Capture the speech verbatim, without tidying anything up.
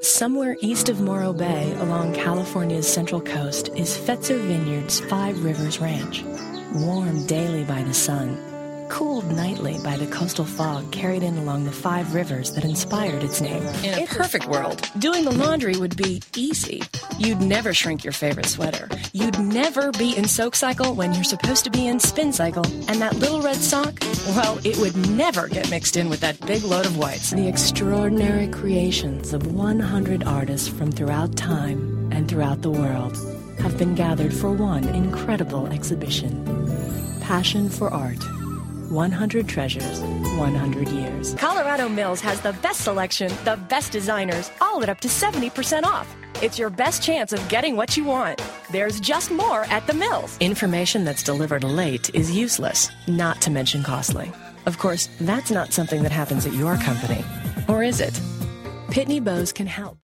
Somewhere east of Morro Bay, along California's central coast, is Fetzer Vineyards Five Rivers Ranch. Warmed daily by the sun, cooled nightly by the coastal fog carried in along the five rivers that inspired its name. In a perfect world, doing the laundry would be easy. You'd never shrink your favorite sweater. You'd never be in soak cycle when you're supposed to be in spin cycle. And that little red sock, well, it would never get mixed in with that big load of whites. The extraordinary creations of one hundred artists from throughout time and throughout the world have been gathered for one incredible exhibition. Passion for art. one hundred treasures, one hundred years. Colorado Mills has the best selection, the best designers, all at up to seventy percent off. It's your best chance of getting what you want. There's just more at the Mills. Information that's delivered late is useless, not to mention costly. Of course, that's not something that happens at your company. Or is it? Pitney Bowes can help.